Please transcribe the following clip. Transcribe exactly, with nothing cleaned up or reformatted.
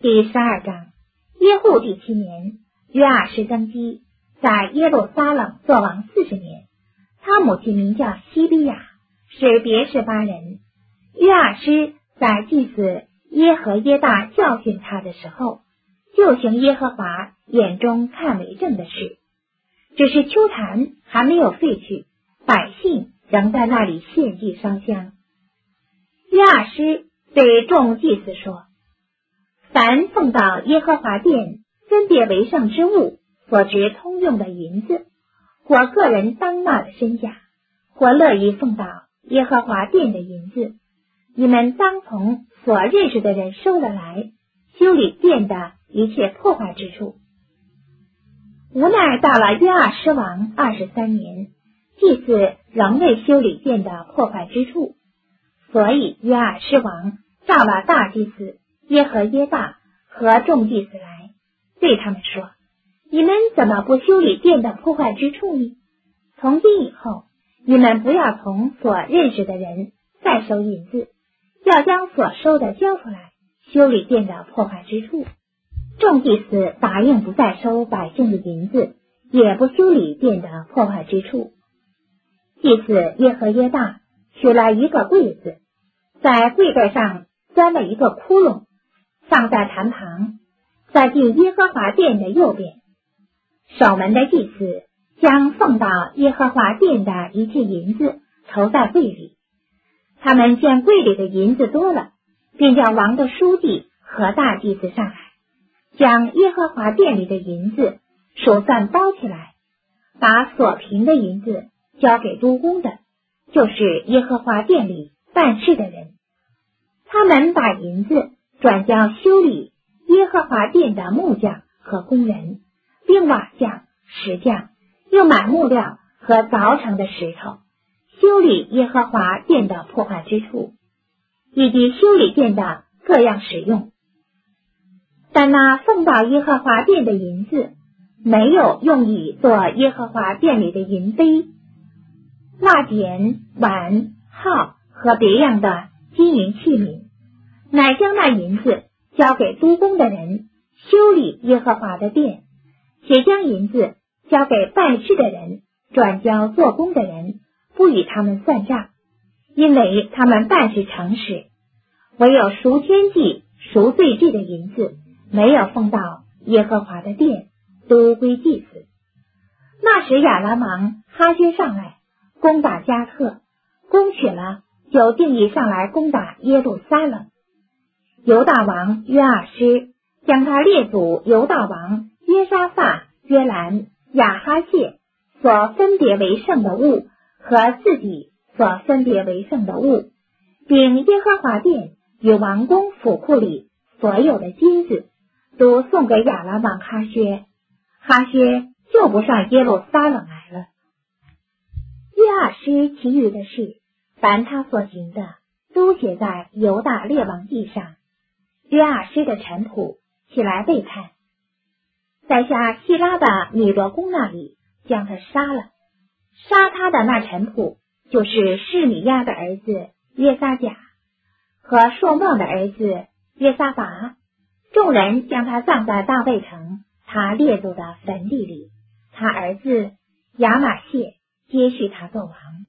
第十二章，耶户第七年，约阿施登基，在耶路撒冷作王四十年。他母亲名叫西比亚，是别是巴人。约阿施在祭司耶和耶大教训他的时候，就行耶和华眼中看为正的事。只是秋坛还没有废去，百姓仍在那里献祭烧香。约阿施对众祭司说：凡奉到耶和华殿分别为圣之物所值通用的银子，或个人当纳的身价，或乐意奉到耶和华殿的银子，你们当从所认识的人收了来，修理殿的一切破坏之处。无奈到了约阿施王二十三年，祭司仍未修理殿的破坏之处，所以约阿施王召了大祭司耶和耶大和众祭司来，对他们说：你们怎么不修理殿的破坏之处呢？从今以后，你们不要从所认识的人再收银子，要将所收的交出来，修理殿的破坏之处。众祭司答应不再收百姓的银子，也不修理殿的破坏之处。祭司耶和耶大取了一个柜子，在柜盖上钻了一个窟窿，放在坛旁，在进耶和华殿的右边。守门的祭司将奉到耶和华殿的一切银子投在柜里。他们见柜里的银子多了，便叫王的书记和大祭司上来，将耶和华殿里的银子数算包起来，把所凭的银子交给督工的，就是耶和华殿里办事的人。他们把银子转交修理耶和华殿的木匠和工人，并瓦匠、石匠，又买木料和凿成的石头，修理耶和华殿的破坏之处，以及修理殿的各样使用。但那奉到耶和华殿的银子，没有用以做耶和华殿里的银杯、蜡剪、碗、号和别样的金银器皿，乃将那银子交给督工的人修理耶和华的殿，且将银子交给办事的人，转交做工的人，不与他们算账，因为他们办事诚实。唯有赎愆祭、赎罪祭的银子没有奉到耶和华的殿，都归祭司。那时亚兰王哈薛上来攻打加特，攻取了，就定义上来攻打耶路撒冷。犹大王约阿施将他列祖犹大王约沙法、约兰、亚哈谢所分别为圣的物和自己所分别为圣的物，并耶和华殿与王宫府库里所有的金子，都送给亚兰王哈薛。哈薛就不上耶路撒冷来了。约阿施其余的事，凡他所行的，都写在犹大列王记上。约阿施的臣仆起来背叛，在下希拉的米罗宫那里将他杀了。杀他的那臣仆就是示米亚的儿子约撒甲和朔莫的儿子约撒拔。众人将他葬在大卫城他列祖的坟地里，他儿子亚玛谢接续他做王。